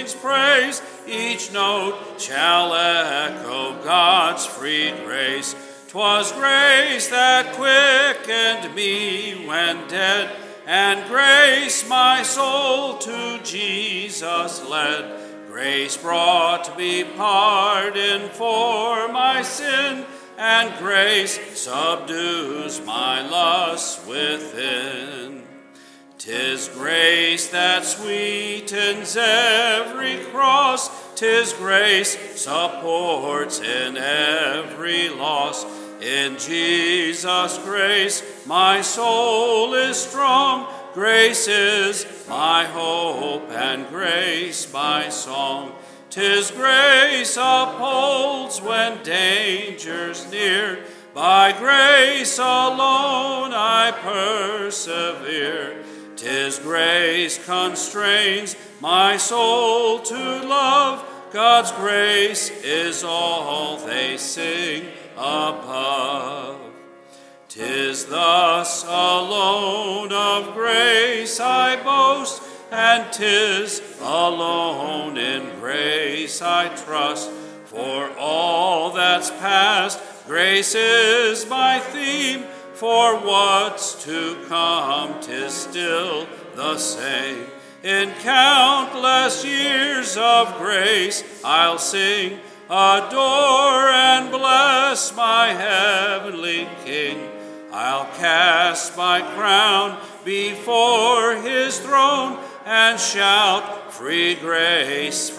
sings praise. Each note shall echo God's free grace. 'Twas grace that quickened me when dead, and grace my soul to Jesus led. Grace brought me pardon for my sin, and grace subdues my lusts within. 'Tis grace that sweetens every cross, 'tis grace supports in every loss. In Jesus' grace my soul is strong, grace is my hope and grace my song. 'Tis grace upholds when danger's near, by grace alone I persevere. 'Tis grace constrains my soul to love, God's grace is all they sing above. 'Tis thus alone of grace I boast, and 'tis alone in grace I trust. For all that's past, grace is my theme, for what's to come 'tis still the same. In countless years of grace I'll sing, adore and bless my heavenly King. I'll cast my crown before his throne and shout, free grace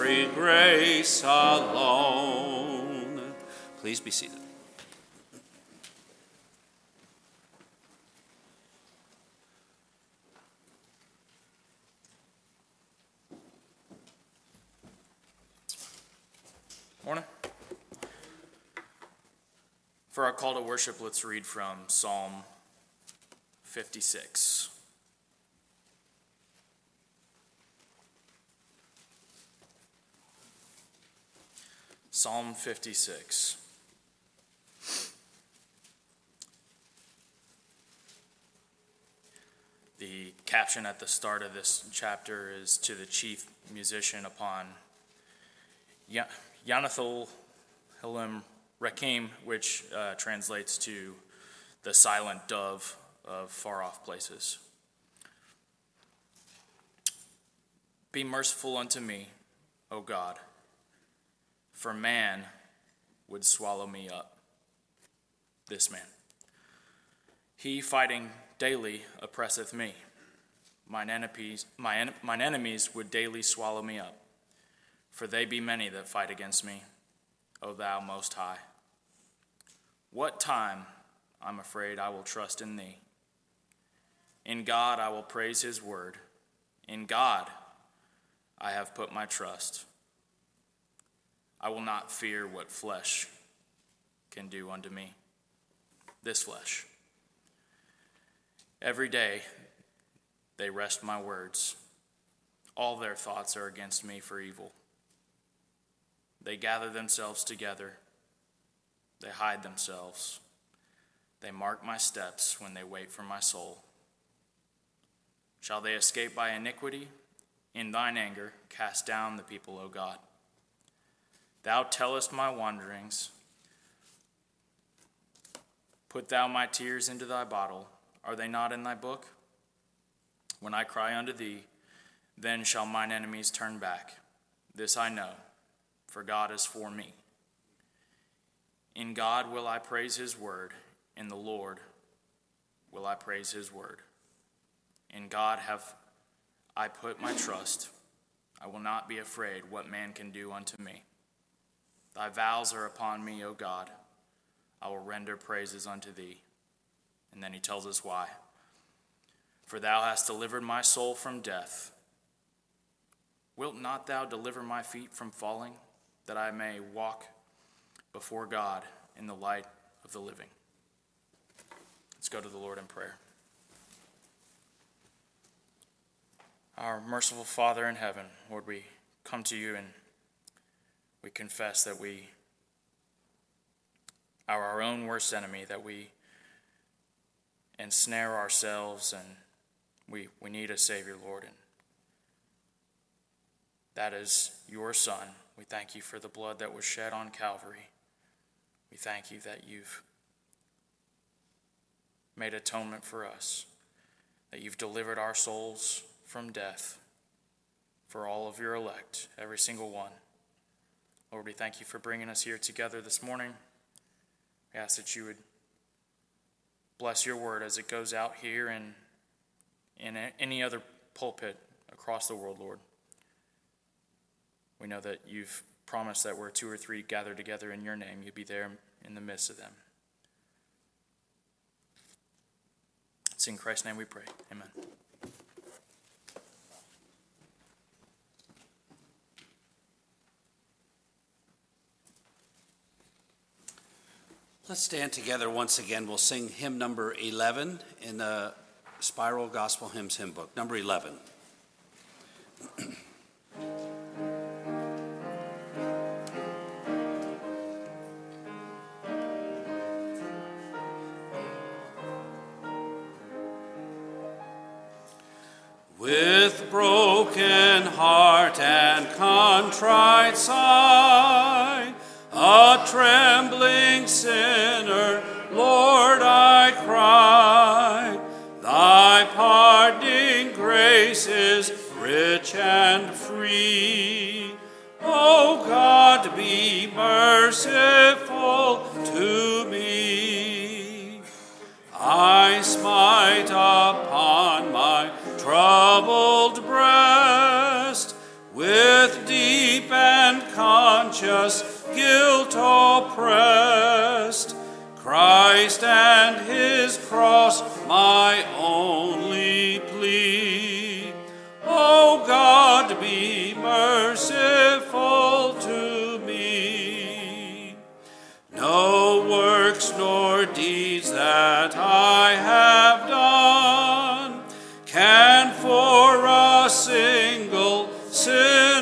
alone. Please be seated. Morning. For our call to worship, let's read from Psalm 56. Psalm 56. The caption at the start of this chapter is to the chief musician upon Yanathol Hilim Rekim, which translates to the silent dove of far-off places. Be merciful unto me, O God, for man would swallow me up, this man. He fighting daily oppresseth me. Mine enemies would daily swallow me up, for they be many that fight against me, O thou most high. What time, I'm afraid, I will trust in thee. In God I will praise his word. In God I have put my trust. I will not fear what flesh can do unto me, this flesh. Every day they wrest my words. All their thoughts are against me for evil. They gather themselves together. They hide themselves. They mark my steps when they wait for my soul. Shall they escape by iniquity? In thine anger, cast down the people, O God. Thou tellest my wanderings. Put thou my tears into thy bottle. Are they not in thy book? When I cry unto thee, then shall mine enemies turn back. This I know, for God is for me. In God will I praise his word. In the Lord will I praise his word. In God have I put my trust. I will not be afraid what man can do unto me. Thy vows are upon me, O God. I will render praises unto thee. And then he tells us why. For thou hast delivered my soul from death. Wilt not thou deliver my feet from falling, that I may walk before God in the light of the living? Let's go to the Lord in prayer. Our merciful Father in heaven, Lord, we come to you and we confess that we are our own worst enemy, that we ensnare ourselves, and we need a Savior, Lord. And that is your Son. We thank you for the blood that was shed on Calvary. We thank you that you've made atonement for us, that you've delivered our souls from death for all of your elect, every single one. Lord, we thank you for bringing us here together this morning. We ask that you would bless your word as it goes out here and in any other pulpit across the world, Lord. We know that you've promised that where 2 or 3 gather together in your name, you'd be there in the midst of them. It's in Christ's name we pray. Amen. Let's stand together once again. We'll sing hymn number 11 in the Spiral Gospel Hymns hymn book, number 11. With broken heart and contrite sigh, a trembling sinner, Lord, I cry. Thy pardoning grace is rich and free. O God, be merciful to me. I smite upon my troubled breast with deep and conscious guilt oppressed. Christ and his cross my only plea. O God, be merciful to me. No works nor deeds that I have done can for a single sin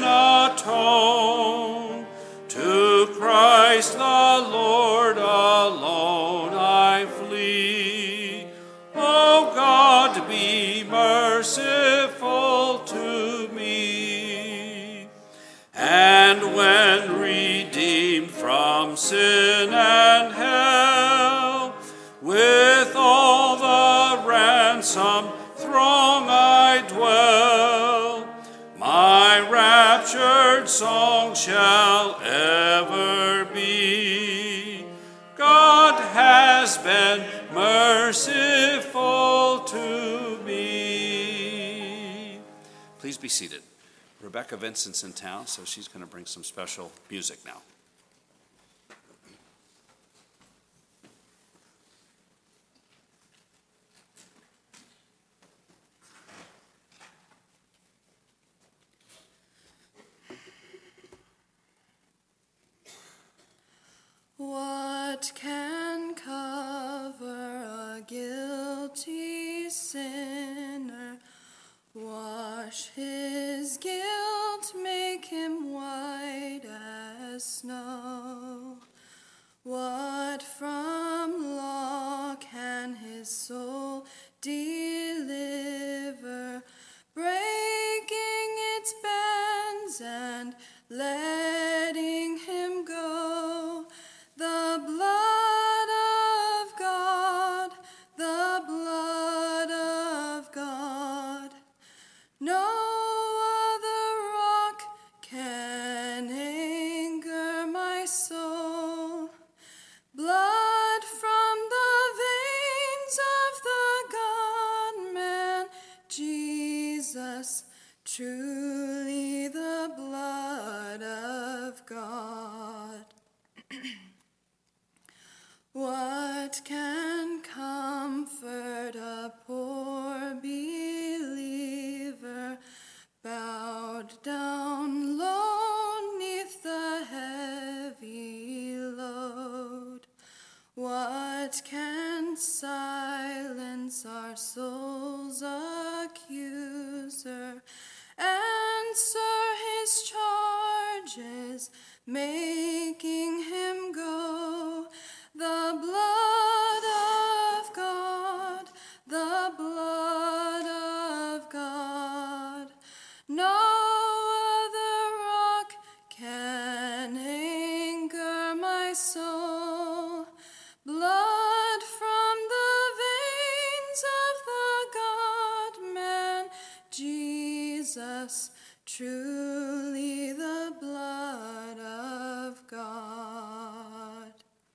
atone. To Christ the Lord alone I flee. O God, be merciful to me. And when redeemed from sin and hell, with all the ransom throng I dwell, my raptured song shall ever be. God has been merciful to me. Please be seated. Rebecca Vincent's in town, so she's going to bring some special music now. What can cover a guilty sinner? Wash his guilt, make him white as snow. What from law can his soul deliver? Breaking its bands and letting him go. The blood of God, the blood of God. No other rock can anchor my soul. Blood from the veins of the God-man, Jesus, truly the blood of God. What can comfort a poor believer, bowed down low 'neath the heavy load? What can silence our soul's accuser, answer his charges, making him go? The blood of God, the blood of God. No other soul. Blood from the veins of the God-man, Jesus, truly the blood of God.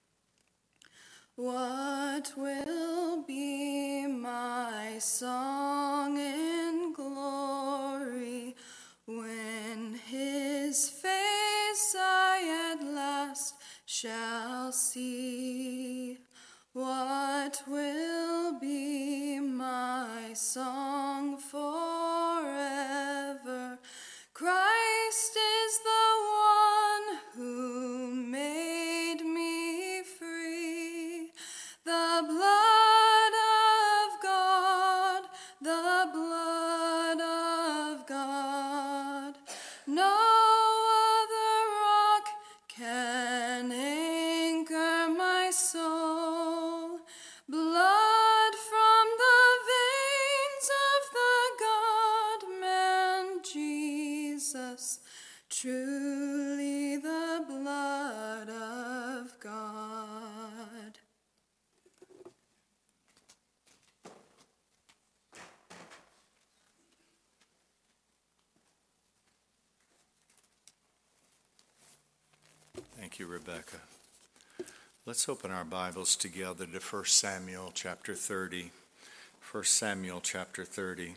What will be my song in glory when his face I at last shall see? What will be my song forever? Christ is the one who made me free. The blood of God, the blood of God. No other rock can anchor my soul. Blood from the veins of the God-man, Jesus, truly the blood of God. Thank you, Rebecca. Let's open our Bibles together to 1 Samuel chapter 30. 1 Samuel chapter 30.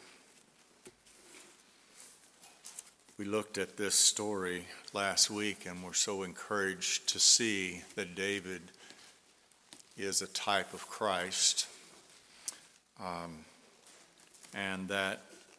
We looked at this story last week and were so encouraged to see that David is a type of Christ, and that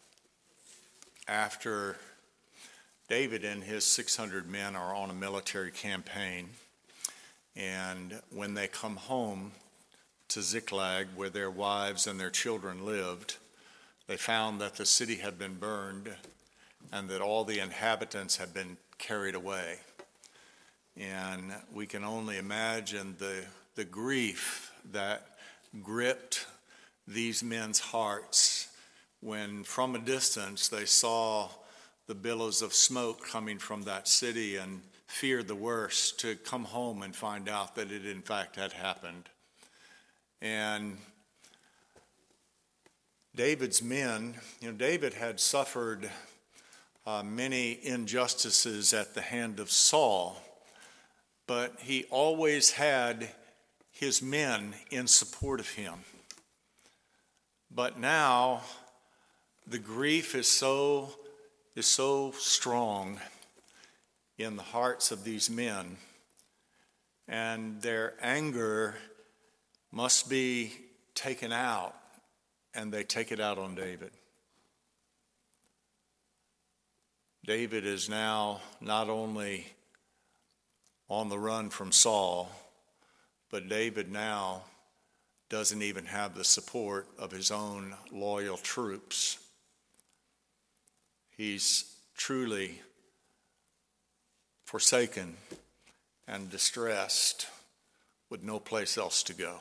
after David and his 600 men are on a military campaign, and when they come home to Ziklag, where their wives and their children lived, they found that the city had been burned and that all the inhabitants had been carried away. And we can only imagine the grief that gripped these men's hearts when from a distance they saw the billows of smoke coming from that city and feared the worst, to come home and find out that it in fact had happened. And David's men, David had suffered many injustices at the hand of Saul, but he always had his men in support of him. But now the grief is so strong in the hearts of these men, and their anger must be taken out, and they take it out on David. David is now not only on the run from Saul, but David now doesn't even have the support of his own loyal troops. He's truly forsaken and distressed with no place else to go.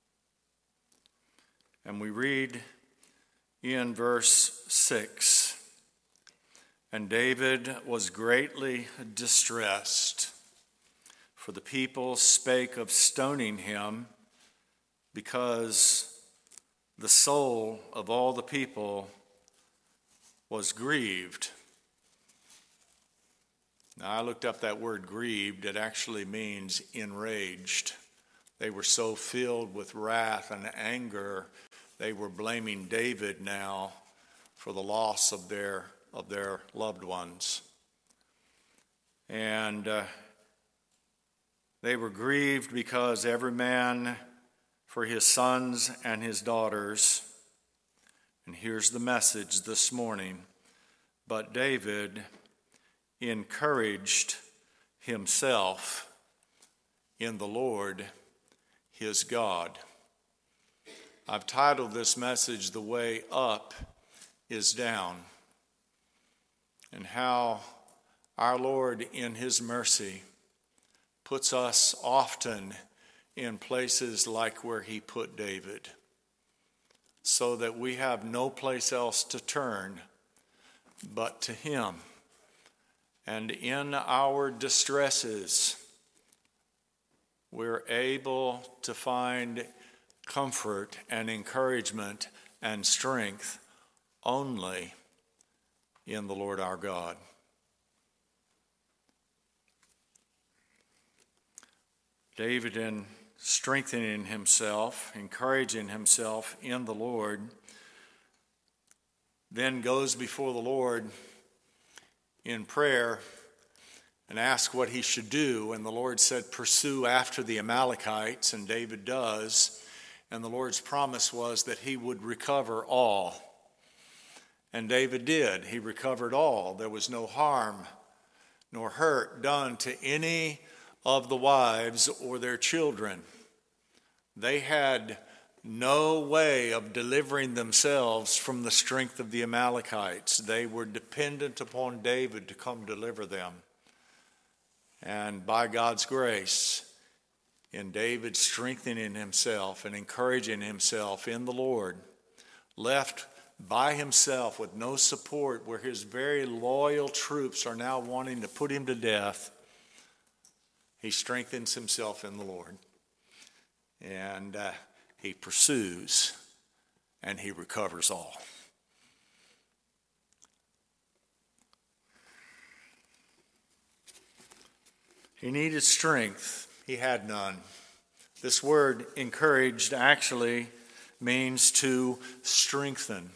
And we read in verse 6, "And David was greatly distressed, for the people spake of stoning him, because the soul of all the people was grieved." Now, I looked up that word grieved. It actually means enraged. They were so filled with wrath and anger, they were blaming David now for the loss of their loved ones. And they were grieved because every man for his sons and his daughters. And here's the message this morning. But David encouraged himself in the Lord his God. I've titled this message, "The Way Up is Down," and how our Lord in his mercy puts us often in places like where he put David, so that we have no place else to turn but to him. And in our distresses, we're able to find comfort and encouragement and strength only in the Lord our God. David, in strengthening himself, encouraging himself in the Lord, then goes before the Lord in prayer and asks what he should do. And the Lord said, pursue after the Amalekites, and David does. And the Lord's promise was that he would recover all. And David did. He recovered all. There was no harm nor hurt done to any of the wives or their children. They had no way of delivering themselves from the strength of the Amalekites. They were dependent upon David to come deliver them. And by God's grace, in David strengthening himself and encouraging himself in the Lord, left by himself with no support, where his very loyal troops are now wanting to put him to death, he strengthens himself in the Lord. And he pursues, and he recovers all. He needed strength. He had none. This word encouraged actually means to strengthen.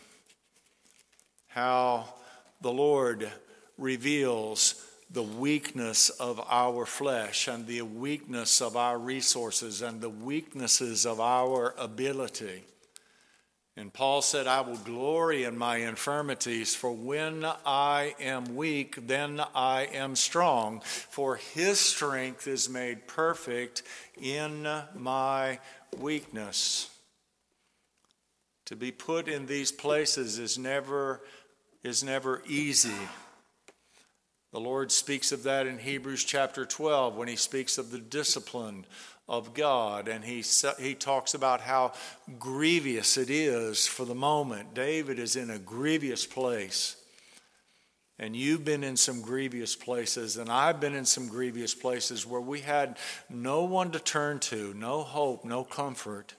How the Lord reveals the weakness of our flesh and the weakness of our resources and the weaknesses of our ability. And Paul said, I will glory in my infirmities, for when I am weak, then I am strong. For his strength is made perfect in my weakness. To be put in these places is never easy. The Lord speaks of that in Hebrews chapter 12 when he speaks of the discipline of God, and he talks about how grievous it is for the moment. David is in a grievous place, and you've been in some grievous places, and I've been in some grievous places where we had no one to turn to, no hope, no comfort.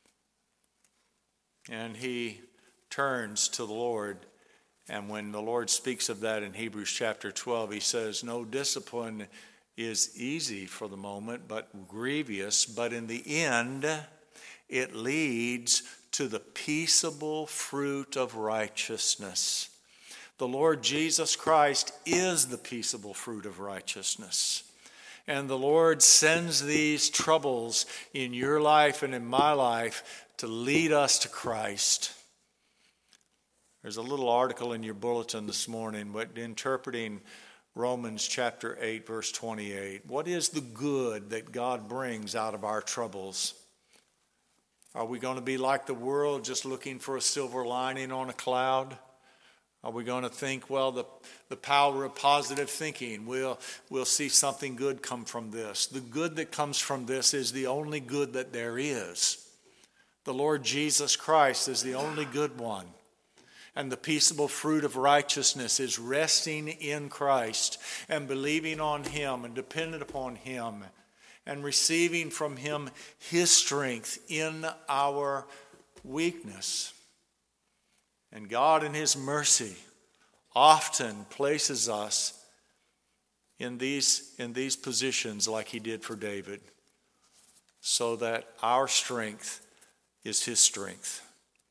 And he turns to the Lord. And when the Lord speaks of that in Hebrews chapter 12, he says, no discipline is easy for the moment, but grievous. But in the end, it leads to the peaceable fruit of righteousness. The Lord Jesus Christ is the peaceable fruit of righteousness. And the Lord sends these troubles in your life and in my life to lead us to Christ. There's a little article in your bulletin this morning, but interpreting Romans chapter 8, verse 28. What is the good that God brings out of our troubles? Are we going to be like the world, just looking for a silver lining on a cloud? Are we going to think, well, the power of positive thinking, we'll see something good come from this? The good that comes from this is the only good that there is. The Lord Jesus Christ is the only good one. And the peaceable fruit of righteousness is resting in Christ and believing on him and dependent upon him and receiving from him his strength in our weakness. And God in his mercy often places us in these positions like he did for David, so that our strength is his strength.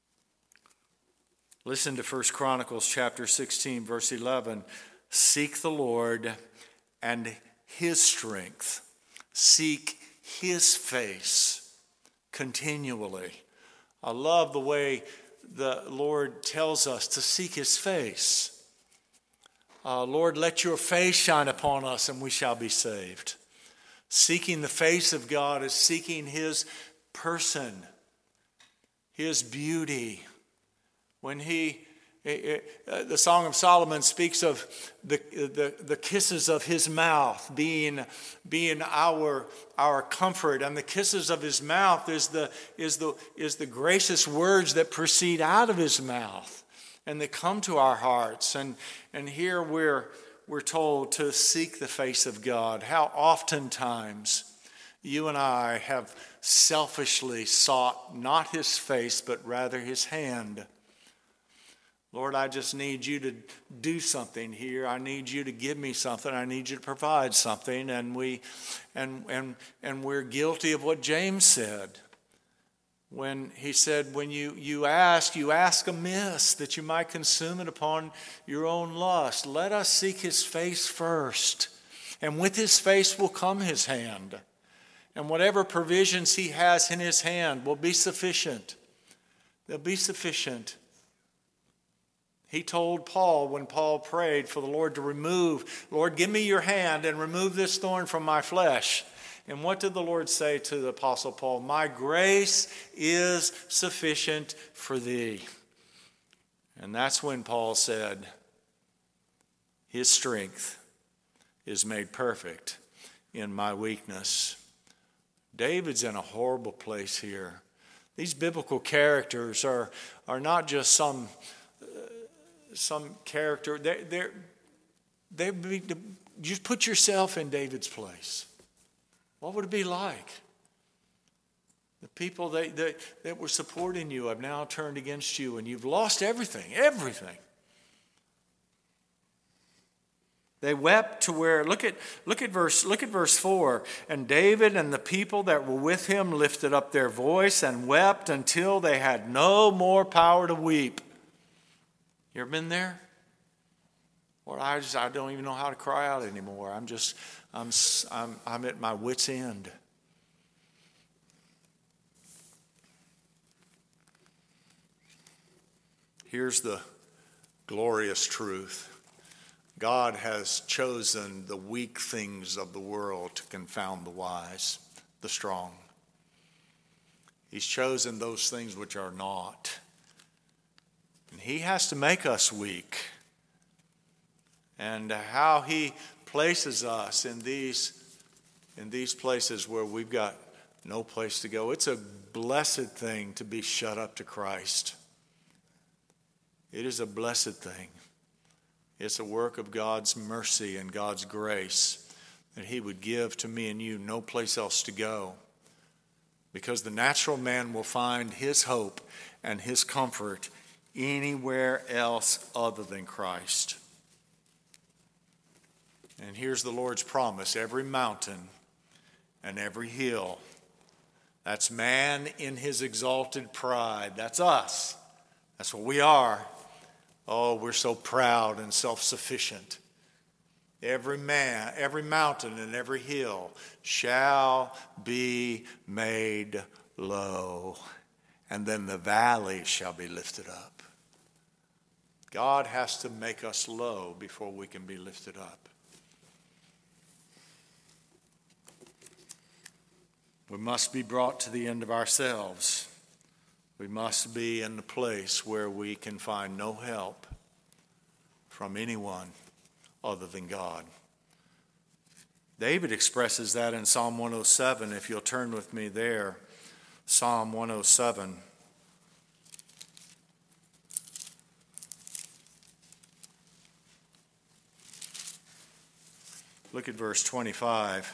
Listen to 1 Chronicles chapter 16, verse 11. Seek the Lord and his strength. Seek his face continually. I love the way the Lord tells us to seek his face. Lord, let your face shine upon us and we shall be saved. Seeking the face of God is seeking his person, his beauty. When the Song of Solomon speaks of the kisses of his mouth being our comfort, and the kisses of his mouth is the gracious words that proceed out of his mouth and that come to our hearts. And here we're told to seek the face of God. How oftentimes You and I have selfishly sought not his face, but rather his hand. Lord, I just need you to do something here. I need you to give me something. I need you to provide something. And we're guilty of what James said when he said, when you ask amiss, that you might consume it upon your own lust. Let us seek his face first, and with his face will come his hand. And whatever provisions he has in his hand will be sufficient. They'll be sufficient. He told Paul, when Paul prayed for the Lord to remove, Lord, give me your hand and remove this thorn from my flesh. And what did the Lord say to the Apostle Paul? My grace is sufficient for thee. And that's when Paul said, his strength is made perfect in my weakness. David's in a horrible place here. These biblical characters are not just some character. Just put yourself in David's place. What would it be like? The people that were supporting you have now turned against you, and you've lost everything. They wept to where, look at verse 4. And David and the people that were with him lifted up their voice and wept until they had no more power to weep. You ever been there? Lord, I don't even know how to cry out anymore. I'm at my wit's end. Here's the glorious truth. God has chosen the weak things of the world to confound the wise, the strong. He's chosen those things which are not. And he has to make us weak. And how he places us in these places where we've got no place to go. It's a blessed thing to be shut up to Christ. It is a blessed thing. It's a work of God's mercy and God's grace that he would give to me and you no place else to go. Because the natural man will find his hope and his comfort anywhere else other than Christ. And here's the Lord's promise. Every mountain and every hill. That's man in his exalted pride. That's us. That's what we are. Oh, we're so proud and self-sufficient. Every mountain and every hill shall be made low, and then the valley shall be lifted up. God has to make us low before we can be lifted up. We must be brought to the end of ourselves. We must be in the place where we can find no help from anyone other than God. David expresses that in Psalm 107. If you'll turn with me there, Psalm 107. Look at verse 25.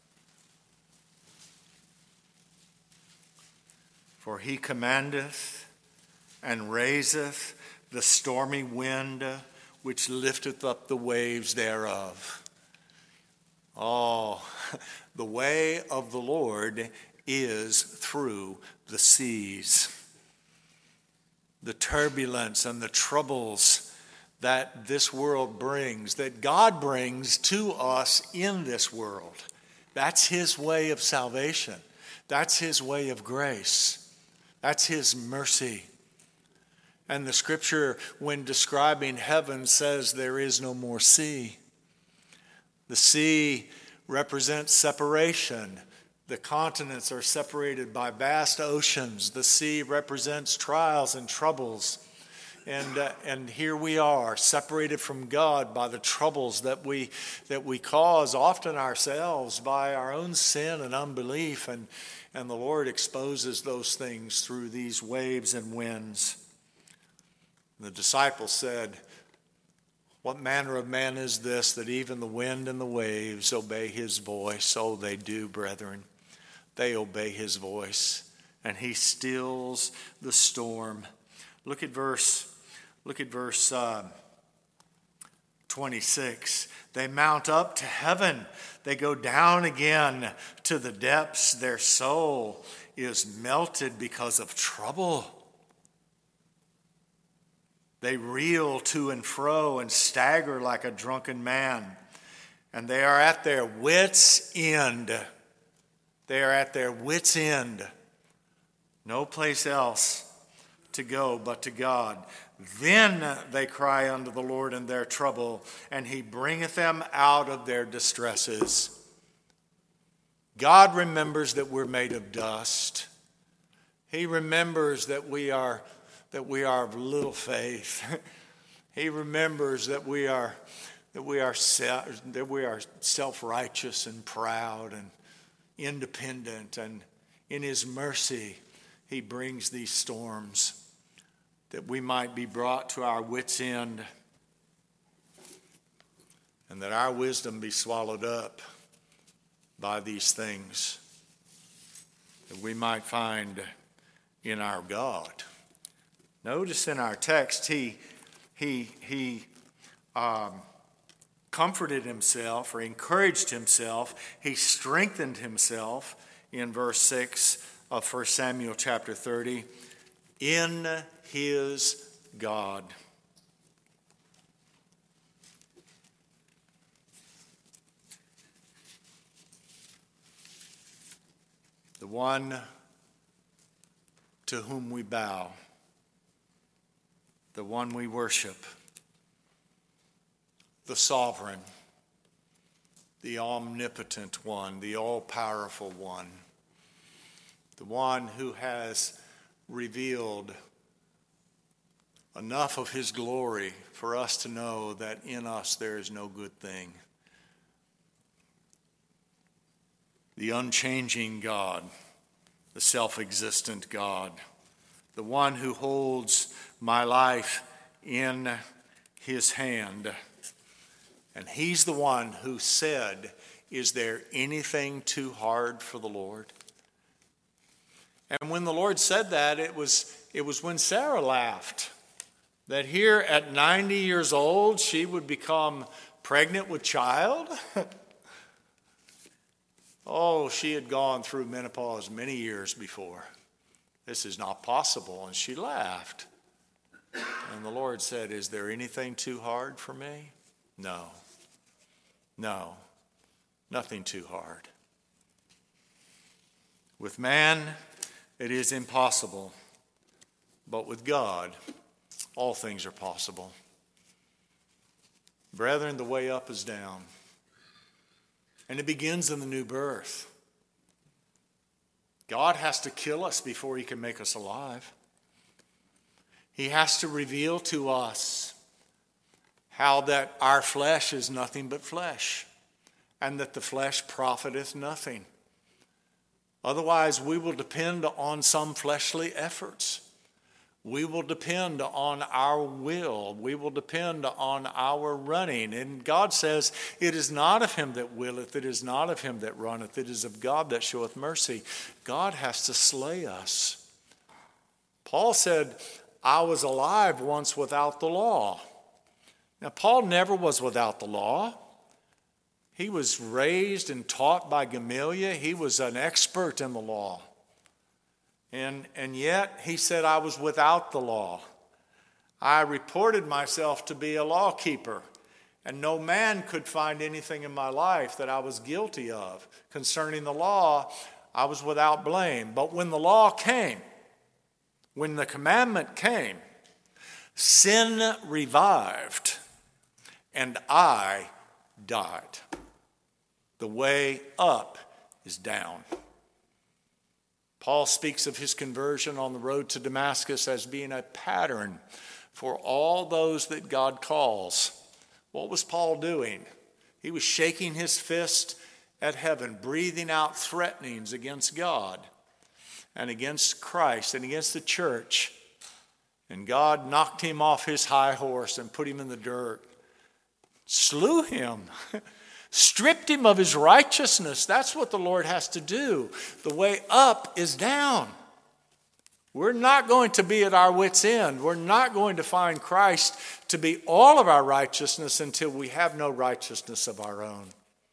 For he commandeth and raiseth the stormy wind, which lifteth up the waves thereof. Oh, the way of the Lord is through the seas. The turbulence and the troubles that this world brings, that God brings to us in this world. That's his way of salvation. That's his way of grace. That's his mercy. And the scripture, when describing heaven, says there is no more sea. The sea represents separation. The continents are separated by vast oceans. The sea represents trials and troubles. And here we are, separated from God by the troubles that we cause often ourselves by our own sin and unbelief. And the Lord exposes those things through these waves and winds. The disciples said, what manner of man is this, that even the wind and the waves obey his voice? Oh, they do, brethren. they obey his voice, and he stills the storm. Look at verse 26. They mount up to heaven. They go down again to the depths. Their soul is melted because of trouble. They reel to and fro and stagger like a drunken man. And they are at their wits' end. They are at their wits' end. No place else to go but to God. Then they cry unto the Lord in their trouble, and he bringeth them out of their distresses. God remembers that we're made of dust. He remembers that we are of little faith. He remembers that we are self-righteous and proud and independent, and in his mercy he brings these storms that we might be brought to our wits' end, and that our wisdom be swallowed up by these things, that we might find in our God. Notice in our text, he comforted himself or encouraged himself. He strengthened himself in verse 6 of 1 Samuel chapter 30 in his God. The one to whom we bow, the one we worship, the sovereign, the omnipotent one, the all-powerful one, the one who has revealed enough of his glory for us to know that in us there is no good thing. The unchanging God, the self-existent God, the one who holds my life in his hand. And he's the one who said, "Is there anything too hard for the Lord?" And when the Lord said that, it was when Sarah laughed, that here at 90 years old, she would become pregnant with child. Oh, she had gone through menopause many years before. This is not possible. And she laughed. And the Lord said, "Is there anything too hard for me?" No. No. Nothing too hard. With man, it is impossible. But with God, all things are possible. Brethren, the way up is down. And it begins in the new birth. God has to kill us before he can make us alive. He has to reveal to us how that our flesh is nothing but flesh, and that the flesh profiteth nothing. Otherwise, we will depend on some fleshly efforts. We will depend on our will. We will depend on our running. And God says, "It is not of him that willeth, it is not of him that runneth, it is of God that showeth mercy." God has to slay us. Paul said, "I was alive once without the law." Now, Paul never was without the law. He was raised and taught by Gamaliel. He was an expert in the law. And yet he said, "I was without the law. I reported myself to be a law keeper, and no man could find anything in my life that I was guilty of. Concerning the law, I was without blame. But when the law came, when the commandment came, sin revived, and I died." The way up is down. Paul speaks of his conversion on the road to Damascus as being a pattern for all those that God calls. What was Paul doing? He was shaking his fist at heaven, breathing out threatenings against God and against Christ and against the church. And God knocked him off his high horse and put him in the dirt, slew him, stripped him of his righteousness. That's what the Lord has to do. The way up is down. We're not going to be at our wits' end. We're not going to find Christ to be all of our righteousness until we have no righteousness of our own.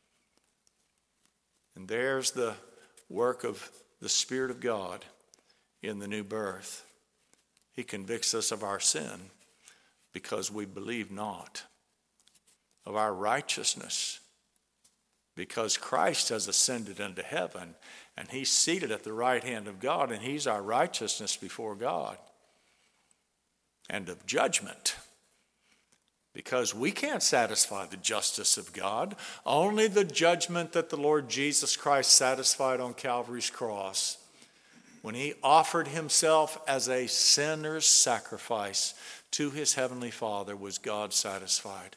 And there's the work of the Spirit of God in the new birth. He convicts us of our sin because we believe not, of our righteousness because Christ has ascended into heaven and he's seated at the right hand of God, and he's our righteousness before God. And of judgment, because we can't satisfy the justice of God. Only the judgment that the Lord Jesus Christ satisfied on Calvary's cross when he offered himself as a sinner's sacrifice to his heavenly Father was God satisfied.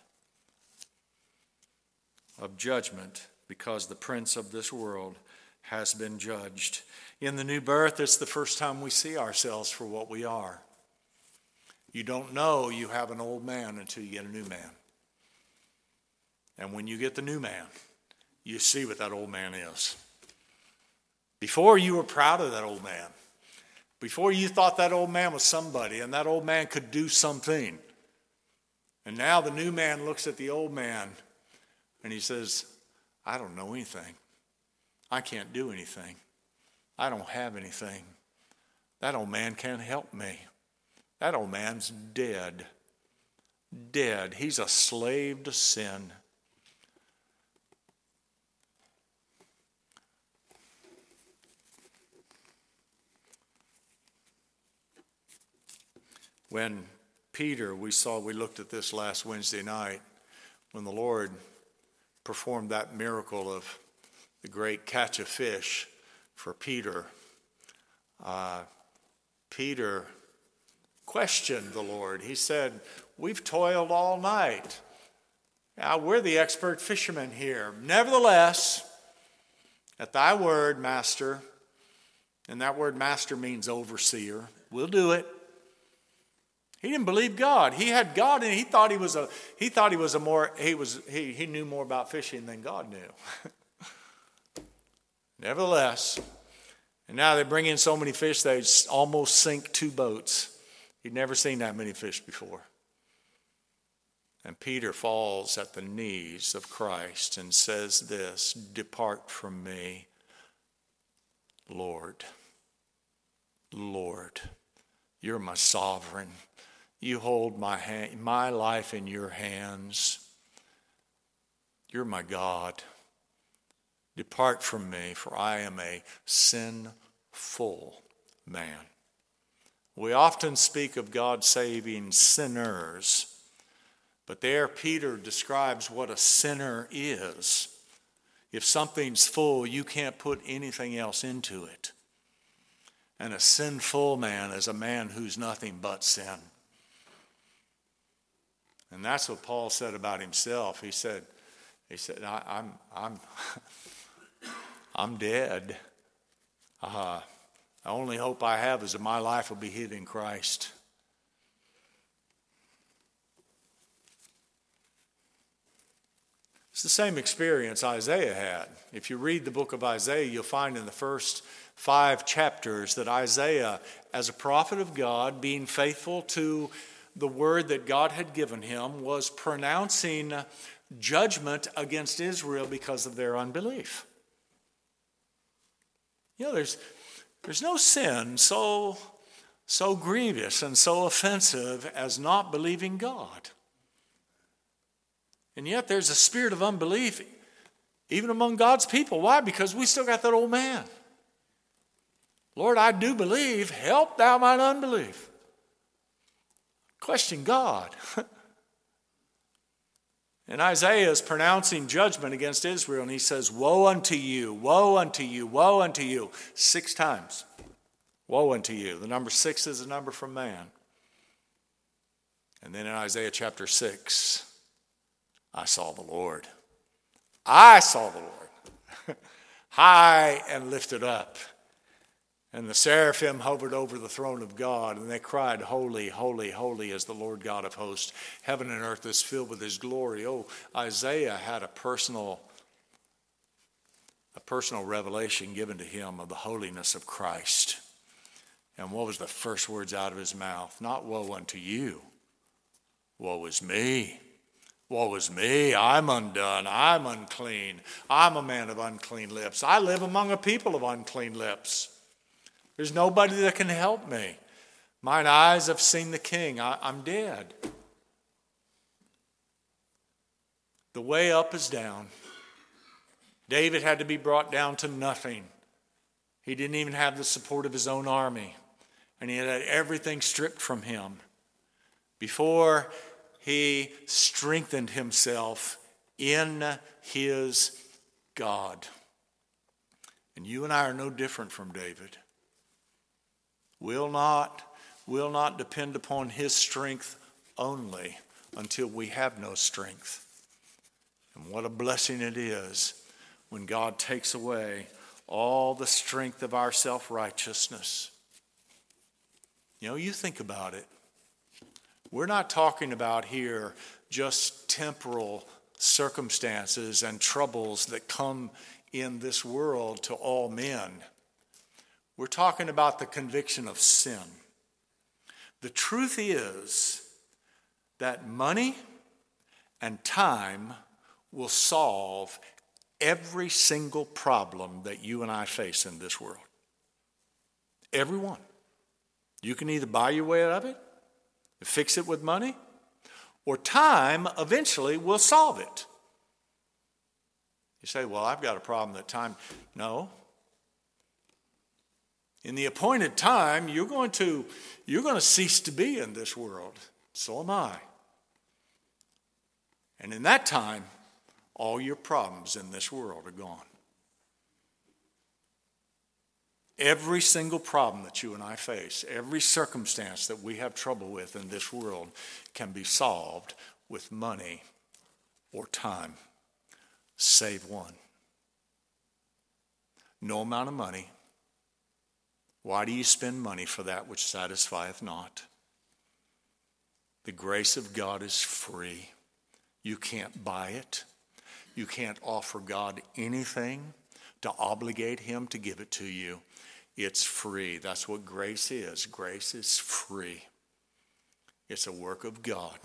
Of judgment, because the prince of this world has been judged. In the new birth, it's the first time we see ourselves for what we are. You don't know you have an old man until you get a new man. And when you get the new man, you see what that old man is. Before, you were proud of that old man. Before, you thought that old man was somebody and that old man could do something. And now the new man looks at the old man and he says, I don't know anything. I can't do anything. I don't have anything. That old man can't help me. That old man's dead. Dead. He's a slave to sin. When Peter, we looked at this last Wednesday night, when the Lord performed that miracle of the great catch of fish for Peter, Peter questioned the Lord. He said, we've toiled all night. Now, we're the expert fishermen here. Nevertheless, at thy word, master, and that word master means overseer, we'll do it. He didn't believe God. He had God, and he knew more about fishing than God knew. Nevertheless, and now they bring in so many fish they almost sink 2 boats. He'd never seen that many fish before. And Peter falls at the knees of Christ and says this, depart from me, Lord. Lord, you're my sovereign. You hold my life in your hands. You're my God. Depart from me, for I am a sinful man. We often speak of God saving sinners, but there Peter describes what a sinner is. If something's full, you can't put anything else into it. And a sinful man is a man who's nothing but sin. And that's what Paul said about himself. He said, I'm dead. The only hope I have is that my life will be hid in Christ. It's the same experience Isaiah had. If you read the book of Isaiah, you'll find in the first 5 chapters that Isaiah, as a prophet of God, being faithful to the word that God had given him, was pronouncing judgment against Israel because of their unbelief. You know, there's no sin so grievous and so offensive as not believing God. And yet there's a spirit of unbelief even among God's people. Why? Because we still got that old man. Lord, I do believe. Help thou mine unbelief. Question God. And Isaiah is pronouncing judgment against Israel, and he says, woe unto you, woe unto you, woe unto you, 6 times. Woe unto you. The number 6 is a number from man. And then in Isaiah chapter 6, I saw the Lord. I saw the Lord. High and lifted up. And the seraphim hovered over the throne of God, and they cried, holy, holy, holy is the Lord God of hosts. Heaven and earth is filled with his glory. Oh, Isaiah had a personal a personal revelation given to him of the holiness of Christ. And what was the first words out of his mouth? Not woe unto you. Woe is me. Woe is me. I'm undone. I'm unclean. I'm a man of unclean lips. I live among a people of unclean lips. There's nobody that can help me. Mine eyes have seen the King. I'm dead. The way up is down. David had to be brought down to nothing. He didn't even have the support of his own army. And he had everything stripped from him before he strengthened himself in his God. And you and I are no different from David. We'll not depend upon his strength only until we have no strength. And what a blessing it is when God takes away all the strength of our self-righteousness. You know, you think about it. We're not talking about here just temporal circumstances and troubles that come in this world to all men. We're talking about the conviction of sin. The truth is that money and time will solve every single problem that you and I face in this world. Every one. You can either buy your way out of it, fix it with money, or time eventually will solve it. You say, well, I've got a problem that time. No. In the appointed time, you're going to cease to be in this world. So am I. And in that time, all your problems in this world are gone. Every single problem that you and I face, every circumstance that we have trouble with in this world can be solved with money or time, save one. No amount of money. Why do you spend money for that which satisfieth not? The grace of God is free. You can't buy it. You can't offer God anything to obligate him to give it to you. It's free. That's what grace is. Grace is free. It's a work of God.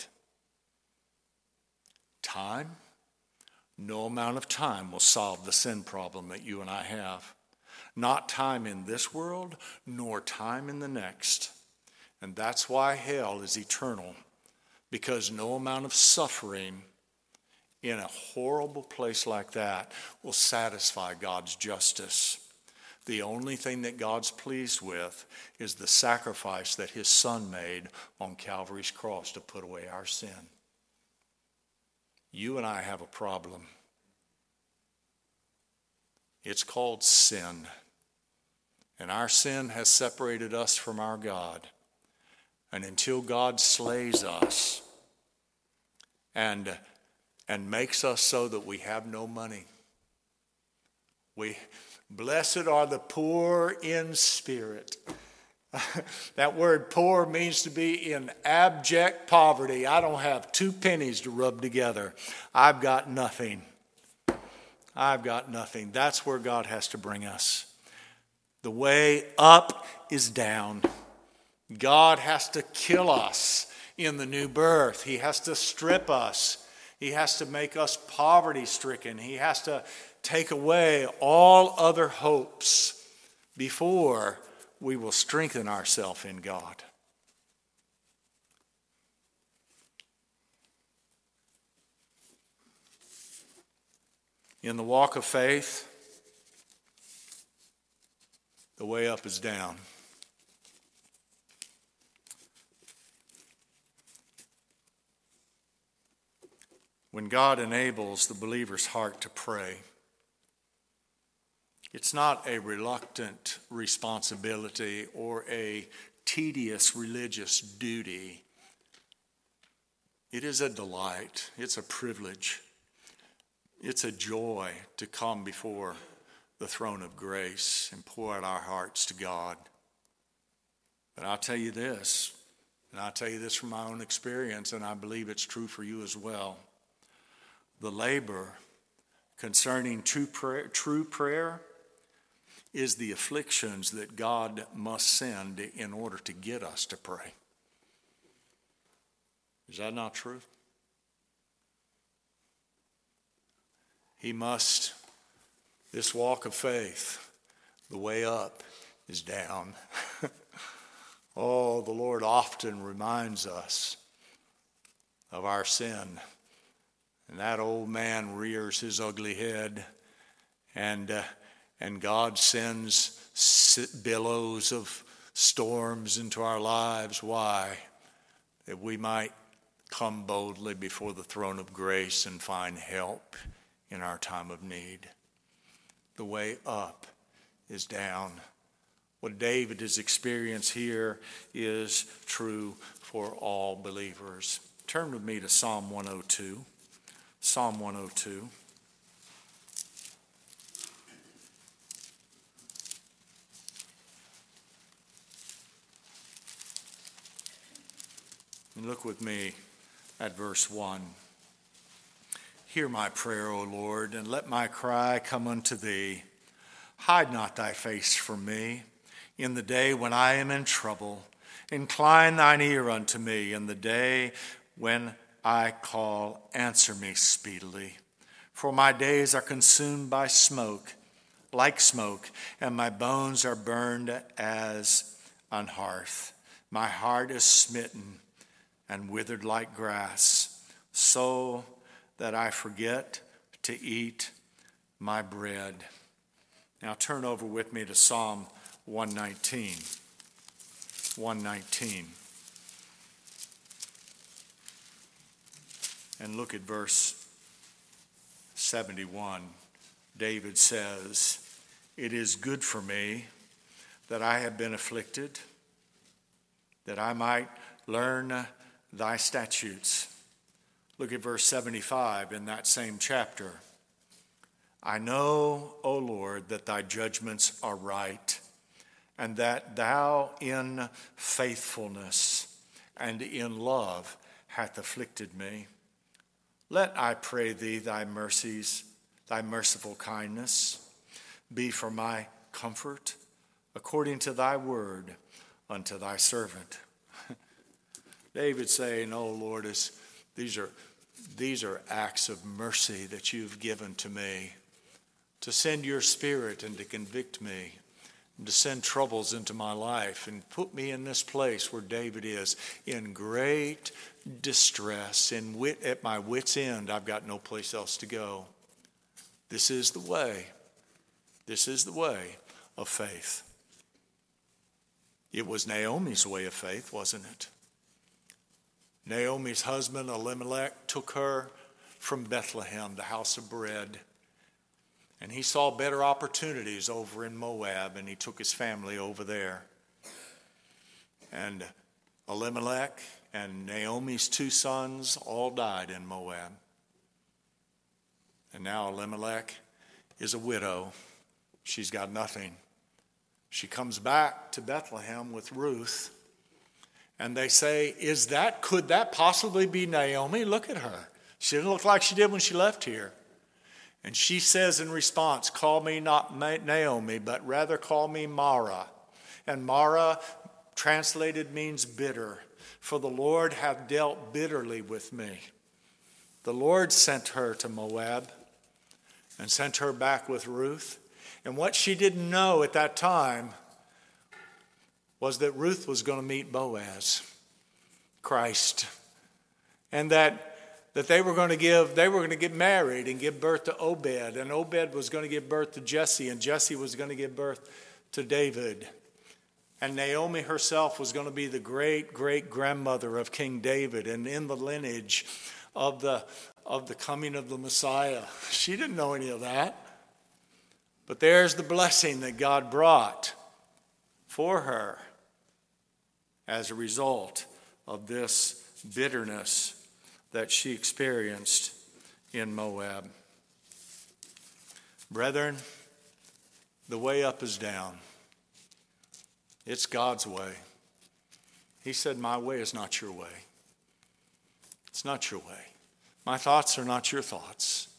Time? No amount of time will solve the sin problem that you and I have. Not time in this world, nor time in the next. And that's why hell is eternal. Because no amount of suffering in a horrible place like that will satisfy God's justice. The only thing that God's pleased with is the sacrifice that his Son made on Calvary's cross to put away our sin. You and I have a problem. It's called sin. And our sin has separated us from our God. And until God slays us and makes us so that we have no money, blessed are the poor in spirit. That word poor means to be in abject poverty. I don't have 2 pennies to rub together. I've got nothing. I've got nothing. That's where God has to bring us. The way up is down. God has to kill us in the new birth. He has to strip us. He has to make us poverty-stricken. He has to take away all other hopes before we will strengthen ourselves in God. In the walk of faith, the way up is down. When God enables the believer's heart to pray, it's not a reluctant responsibility or a tedious religious duty. It is a delight. It's a privilege. It's a joy to come before the throne of grace and pour out our hearts to God. But I'll tell you this, and I'll tell you this from my own experience, and I believe it's true for you as well. The labor concerning true prayer is the afflictions that God must send in order to get us to pray. Is that not true? He must, this walk of faith, the way up is down. Oh, the Lord often reminds us of our sin. And that old man rears his ugly head, and God sends billows of storms into our lives. Why? That we might come boldly before the throne of grace and find help in our time of need. The way up is down. What David has experienced here is true for all believers. Turn with me to Psalm 102. Psalm 102. And look with me at verse 1. Hear my prayer, O Lord, and let my cry come unto thee. Hide not thy face from me in the day when I am in trouble. Incline thine ear unto me in the day when I call. Answer me speedily. For my days are consumed by smoke, like smoke, and my bones are burned as an hearth. My heart is smitten and withered like grass, so that I forget to eat my bread. Now turn over with me to Psalm 119. 119. And look at verse 71. David says, "It is good for me that I have been afflicted, that I might learn thy statutes." Look at verse 75 in that same chapter. "I know, O Lord, that thy judgments are right, and that thou in faithfulness and in love hath afflicted me. Let, I pray thee, thy mercies, thy merciful kindness be for my comfort, according to thy word unto thy servant." David saying, "Oh Lord, these are acts of mercy that you've given to me, to send your Spirit and to convict me, and to send troubles into my life and put me in this place where David is, in great distress, at my wit's end. I've got no place else to go. This is the way. This is the way of faith." It was Naomi's way of faith, wasn't it? Naomi's husband Elimelech took her from Bethlehem, the house of bread, and he saw better opportunities over in Moab, and he took his family over there. And Elimelech and Naomi's 2 sons all died in Moab. And now Elimelech is a widow. She's got nothing. She comes back to Bethlehem with Ruth. And they say, could that possibly be Naomi? Look at her. She didn't look like she did when she left here. And she says in response, "Call me not Naomi, but rather call me Mara." And Mara, translated, means bitter. For the Lord hath dealt bitterly with me. The Lord sent her to Moab and sent her back with Ruth. And what she didn't know at that time was that Ruth was going to meet Boaz, Christ, and that they were going to get married and give birth to Obed, and Obed was going to give birth to Jesse, and Jesse was going to give birth to David. And Naomi herself was going to be the great-great-grandmother of King David, and in the lineage of the coming of the Messiah. She didn't know any of that. But there's the blessing that God brought for her as a result of this bitterness that she experienced in Moab. Brethren, the way up is down. It's God's way. He said, "My way is not your way." It's not your way. My thoughts are not your thoughts.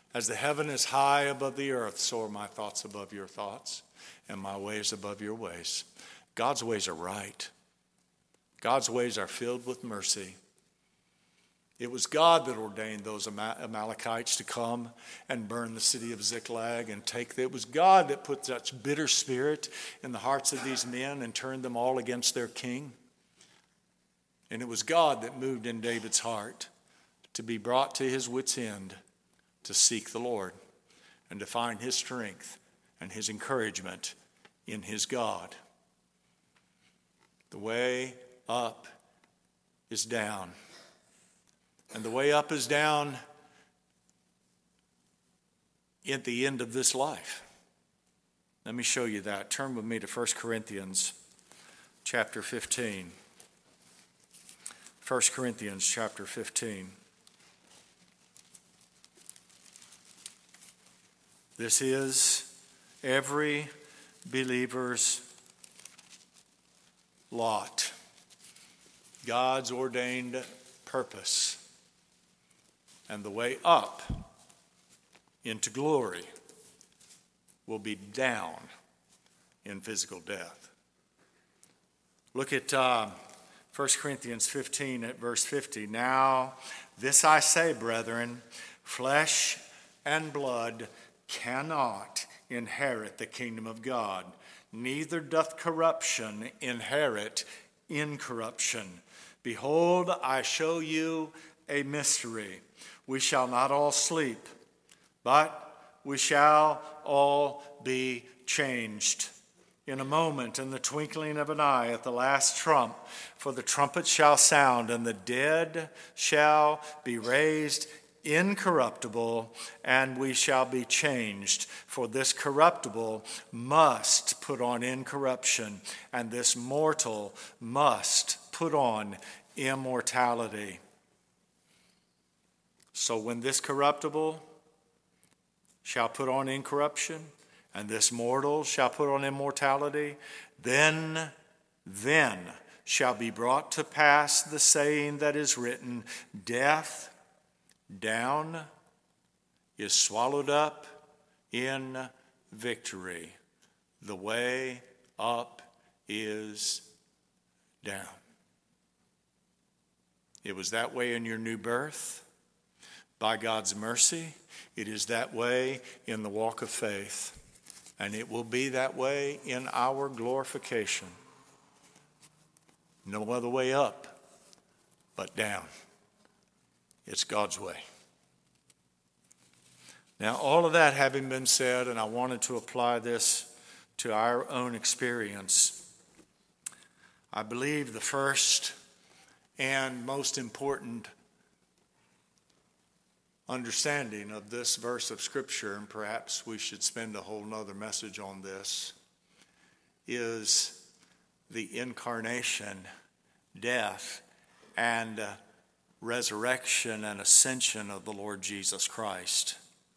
As the heaven is high above the earth, so are my thoughts above your thoughts, and my ways above your ways. God's ways are right. God's ways are filled with mercy. It was God that ordained those Amalekites to come and burn the city of Ziklag and take. It was God that put such bitter spirit in the hearts of these men and turned them all against their king. And it was God that moved in David's heart to be brought to his wits' end, to seek the Lord and to find his strength and his encouragement in his God. The way up is down. And the way up is down at the end of this life. Let me show you that. Turn with me to 1 Corinthians chapter 15. 1 Corinthians chapter 15. This is every believer's lot. God's ordained purpose. And the way up into glory will be down in physical death. Look at 1 Corinthians 15 at verse 50. Now, this I say, brethren, flesh and blood cannot inherit the kingdom of God, neither doth corruption inherit incorruption. Behold, I show you a mystery. We shall not all sleep, but we shall all be changed. In a moment, in the twinkling of an eye, at the last trump, for the trumpet shall sound, and the dead shall be raised incorruptible, and we shall be changed. For this corruptible must put on incorruption, and this mortal must put on immortality. So when this corruptible shall put on incorruption, and this mortal shall put on immortality, then shall be brought to pass the saying that is written, death down is swallowed up in victory. The way up is down. It was that way in your new birth. By God's mercy, it is that way in the walk of faith, and it will be that way in our glorification. No other way up but down. It's God's way. Now, all of that having been said, and I wanted to apply this to our own experience, I believe the first and most important understanding of this verse of Scripture, and perhaps we should spend a whole nother message on this, is the incarnation, death, and resurrection and ascension of the Lord Jesus Christ.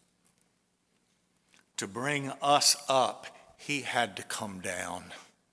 To bring us up, he had to come down.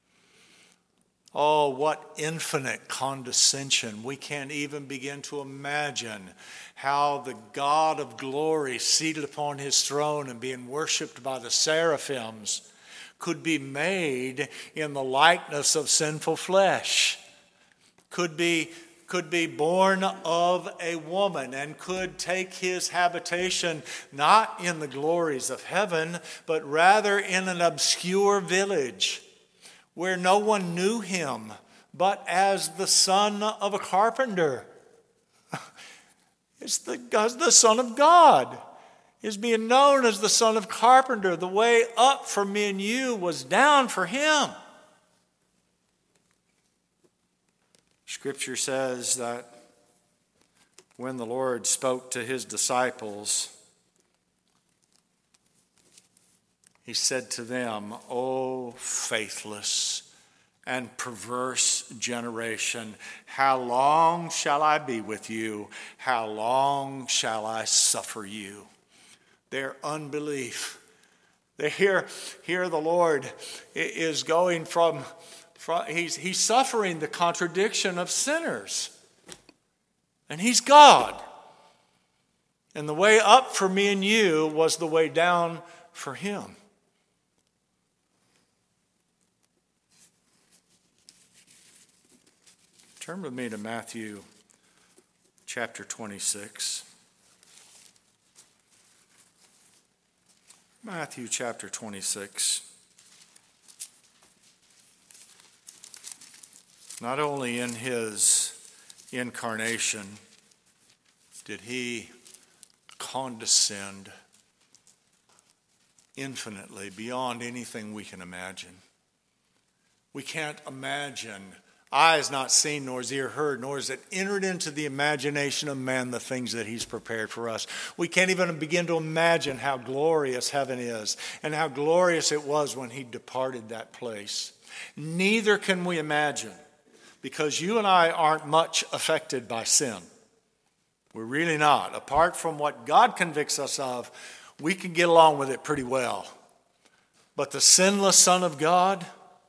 Oh, what infinite condescension. We can't even begin to imagine how the God of glory, seated upon his throne and being worshiped by the seraphims, could be made in the likeness of sinful flesh, could be born of a woman, and could take his habitation not in the glories of heaven, but rather in an obscure village where no one knew him but as the son of a carpenter. It's the Son of God is being known as the son of carpenter. The way up for me and you was down for him. Scripture says that when the Lord spoke to his disciples, he said to them, "O faithless and perverse generation, how long shall I be with you? How long shall I suffer you?" Their unbelief. Here the Lord is going from he's suffering the contradiction of sinners. And he's God. And the way up for me and you was the way down for him. Turn with me to Matthew chapter 26. Matthew chapter 26. Not only in his incarnation did he condescend infinitely beyond anything we can imagine. We can't imagine. Eye has not seen, nor has ear heard, nor has it entered into the imagination of man the things that he's prepared for us. We can't even begin to imagine how glorious heaven is and how glorious it was when he departed that place. Neither can we imagine, because you and I aren't much affected by sin. We're really not. Apart from what God convicts us of, we can get along with it pretty well. But the sinless Son of God,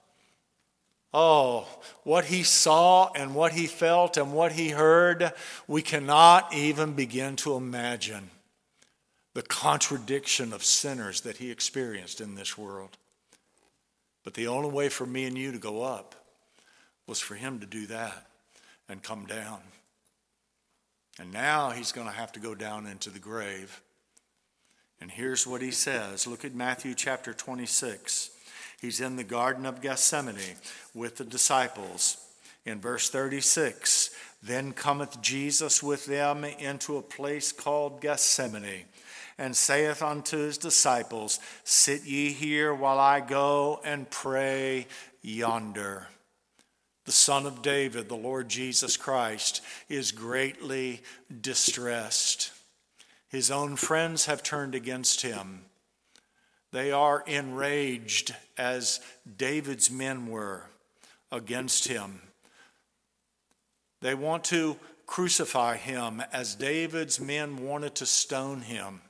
oh, what he saw and what he felt and what he heard, we cannot even begin to imagine the contradiction of sinners that he experienced in this world. But the only way for me and you to go up was for him to do that and come down. And now he's going to have to go down into the grave. And here's what he says. Look at Matthew chapter 26. He's in the Garden of Gethsemane with the disciples. In verse 36, then cometh Jesus with them into a place called Gethsemane, and saith unto his disciples, sit ye here while I go and pray yonder. The Son of David, the Lord Jesus Christ, is greatly distressed. His own friends have turned against him. They are enraged, as David's men were, against him. They want to crucify him as David's men wanted to stone him.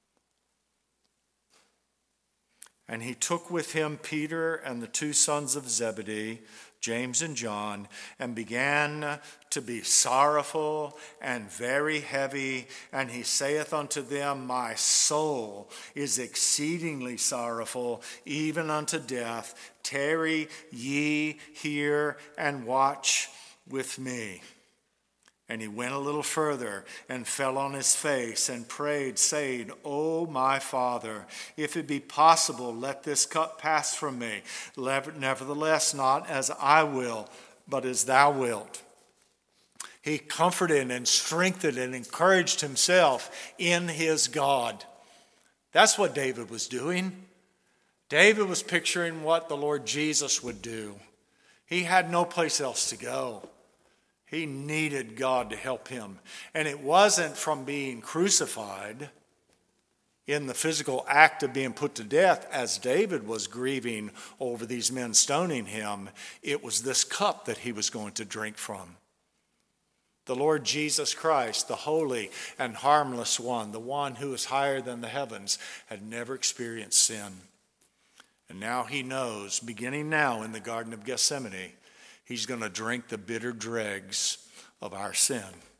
And he took with him Peter and the two sons of Zebedee, James and John, and began to be sorrowful and very heavy. And he saith unto them, my soul is exceedingly sorrowful, even unto death. Tarry ye here and watch with me. And he went a little further and fell on his face and prayed, saying, O my Father, if it be possible, let this cup pass from me. Nevertheless, not as I will, but as thou wilt. He comforted and strengthened and encouraged himself in his God. That's what David was doing. David was picturing what the Lord Jesus would do. He had no place else to go. He needed God to help him. And it wasn't from being crucified in the physical act of being put to death, as David was grieving over these men stoning him. It was this cup that he was going to drink from. The Lord Jesus Christ, the holy and harmless one, the one who is higher than the heavens, had never experienced sin. And now he knows, beginning now in the Garden of Gethsemane, he's going to drink the bitter dregs of our sin.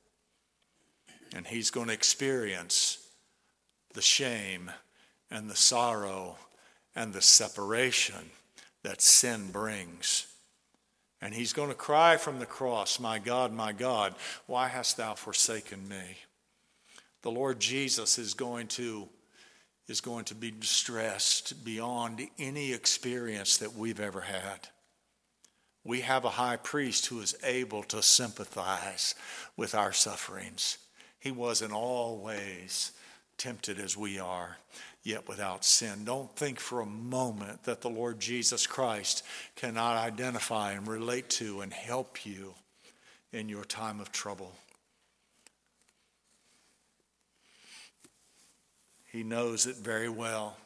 And he's going to experience the shame and the sorrow and the separation that sin brings. And he's going to cry from the cross, my God, why hast thou forsaken me? The Lord Jesus is going to be distressed beyond any experience that we've ever had. We have a high priest who is able to sympathize with our sufferings. He was in all ways tempted as we are, yet without sin. Don't think for a moment that the Lord Jesus Christ cannot identify and relate to and help you in your time of trouble. He knows it very well.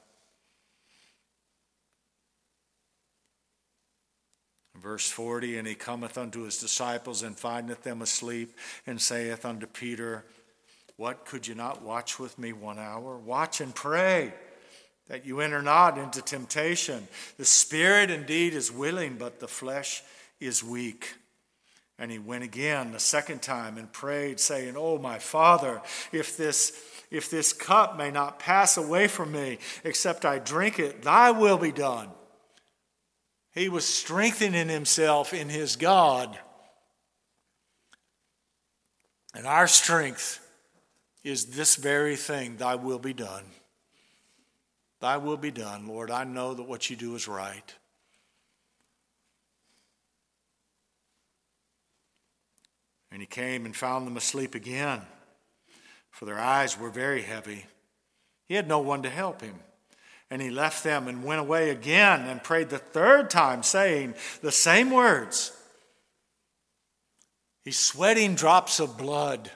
Verse 40, and he cometh unto his disciples and findeth them asleep, and saith unto Peter, what, could you not watch with me 1 hour? Watch and pray, that you enter not into temptation. The spirit indeed is willing, but the flesh is weak. And he went again the second time and prayed, saying, O my Father, if this If this cup may not pass away from me, except I drink it, thy will be done. He was strengthening himself in his God. And our strength is this very thing, thy will be done. Thy will be done, Lord. I know that what you do is right. And he came and found them asleep again, for their eyes were very heavy. He had no one to help him. And he left them and went away again and prayed the third time, saying the same words. He's sweating drops of blood.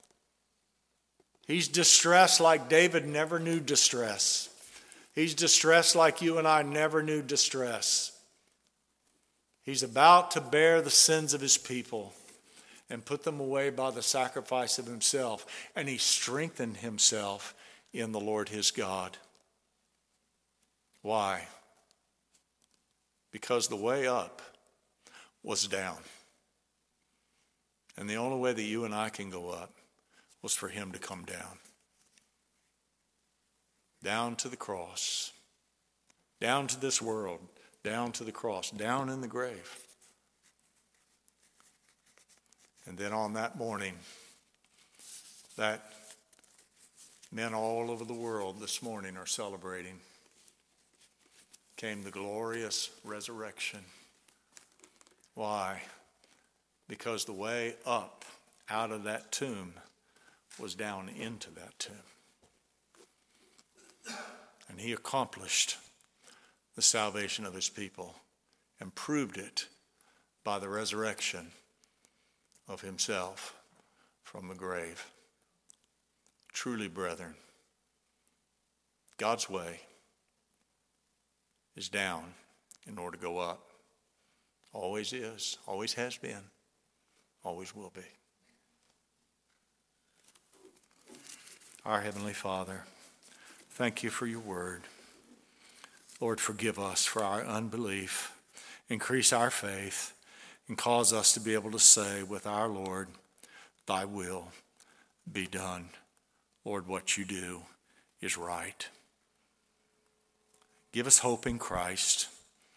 He's distressed like David never knew distress. He's distressed like you and I never knew distress. He's about to bear the sins of his people and put them away by the sacrifice of himself. And he strengthened himself in the Lord his God. Why? Because the way up was down. And the only way that you and I can go up was for him to come down. Down to the cross. Down to this world. Down to the cross. Down in the grave. And then on that morning, that men all over the world this morning are celebrating, came the glorious resurrection. Why? Because the way up out of that tomb was down into that tomb. And he accomplished the salvation of his people and proved it by the resurrection of himself from the grave. Truly, brethren, God's way is down in order to go up. Always is, always has been, always will be. Our Heavenly Father, thank you for your word. Lord, forgive us for our unbelief. Increase our faith and cause us to be able to say with our Lord, thy will be done. Lord, what you do is right. Give us hope in Christ.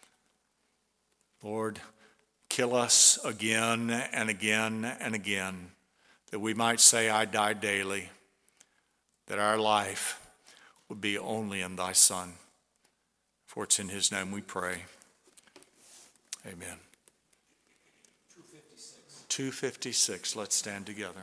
Lord, kill us again and again and again, that we might say, I die daily, that our life would be only in thy Son. For it's in his name we pray. Amen. 256. Let's stand together.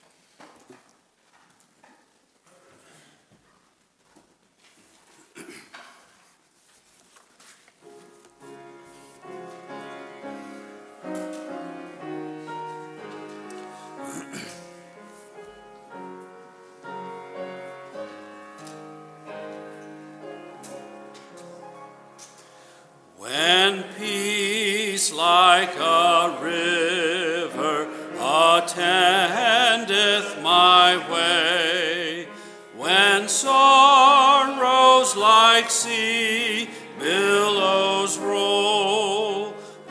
When peace like a river attendeth my way, when sorrows like sea billows roll,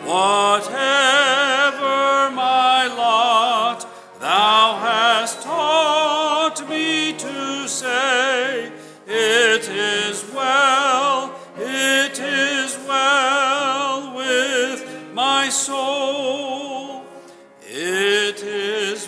whatever my lot, thou hast taught me to say, it is well, it is well with my soul, it is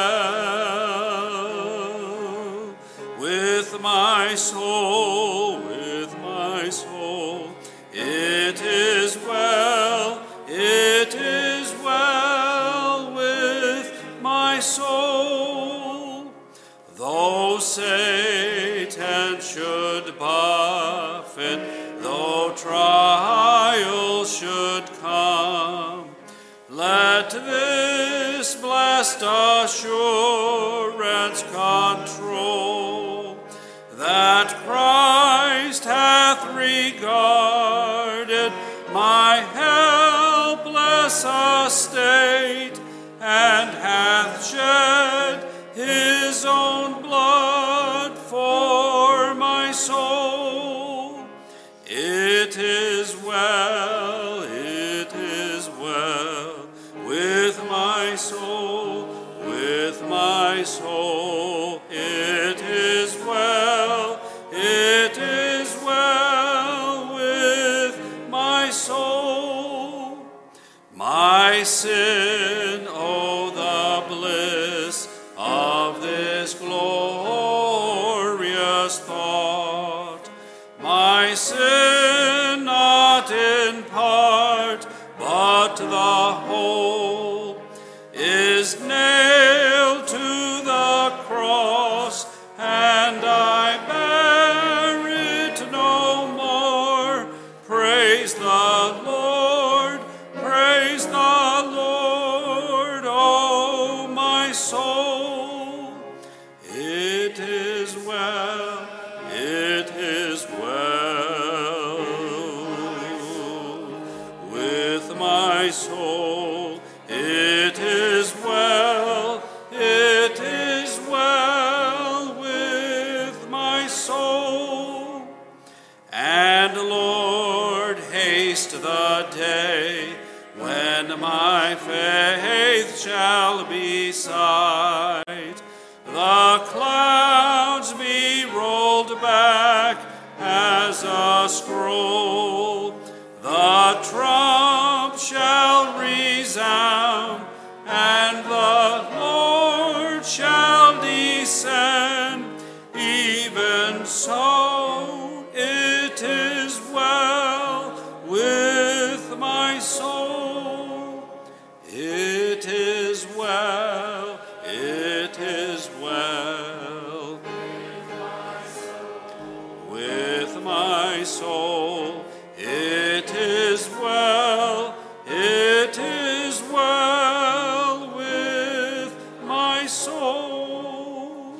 well with my soul, with my soul, it is well, it is well with my soul. Though Satan should buffet, though trial should come, let this blessed assurance control, that Christ hath regarded my helpless estate, and hath shed his own blood for my soul. It is well, it is well with my soul, with my soul, it is well. thought. My sin not in part, but the whole, is nailed to the cross, and I bear it no more. Praise the Lord, praise the Lord, oh my soul. It is well, it is well with my soul. It is well, it is well with my soul. And Lord, haste the day when my faith shall be sight. The clouds be rolled back as a scroll. The trump shall resound, and the Lord shall descend. Even so, it is well with my soul. It is well, it is well with my soul. It is well, it is well with my soul.